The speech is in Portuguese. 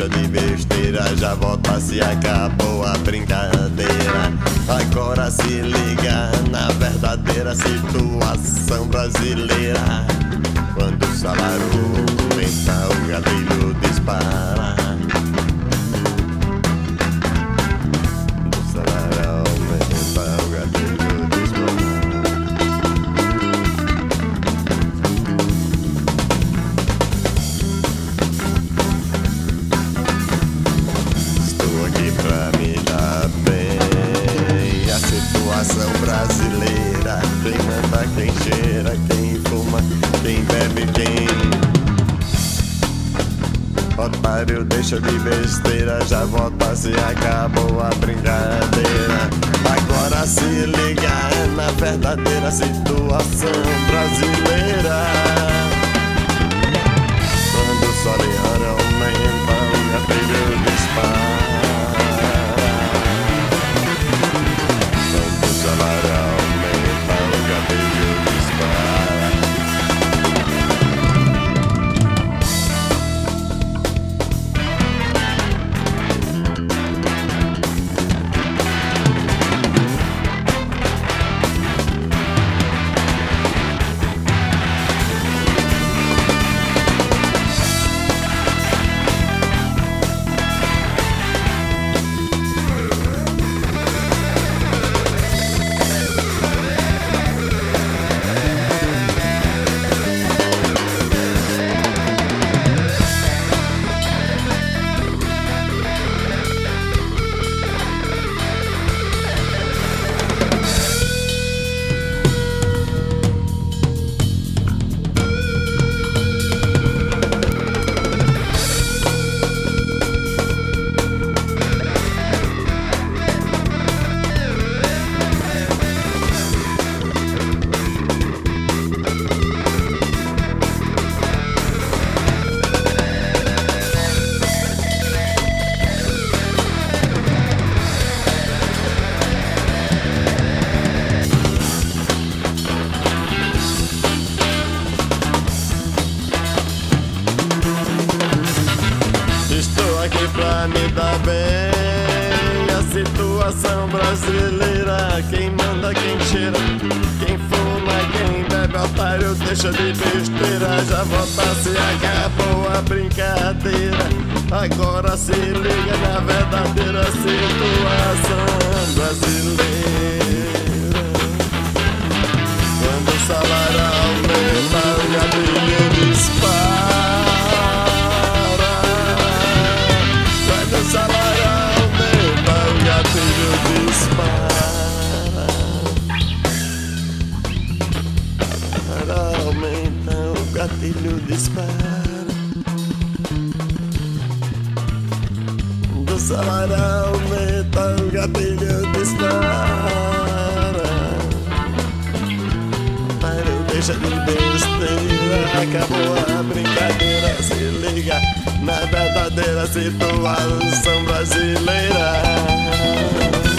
deixa de besteira, já volta se acabou a brincadeira. Agora se liga na verdadeira situação brasileira. Quando o salário aumenta, o gatilho dispara. O salário aumenta, o gatilho dispara. Estou aqui pra me dar bem. A situação brasileira, quem manda, quem cheira, quem fuma, quem bebe, quem otário deixa de besteira, já volta se acabou a brincadeira. Agora se liga na verdadeira situação brasileira. Quando o salário aumenta, o gatilho dispara. Quando o salário aumenta, o gatilho dispara. Estou aqui pra me dar bem. A situação brasileira, quem manda, quem cheira, quem fuma, quem bebe, otário deixa de besteira, já volta se acabou a brincadeira. Agora se liga na verdadeira situação brasileira. Quando o salário aumenta, o gatilho dispara. O salário aumenta, o gatilho dispara. O salário aumenta, o gatilho dispara. O salário aumenta, o gatilho dispara. Para deixa de besteira, acabou a brincadeira, se liga na verdadeira situação brasileira.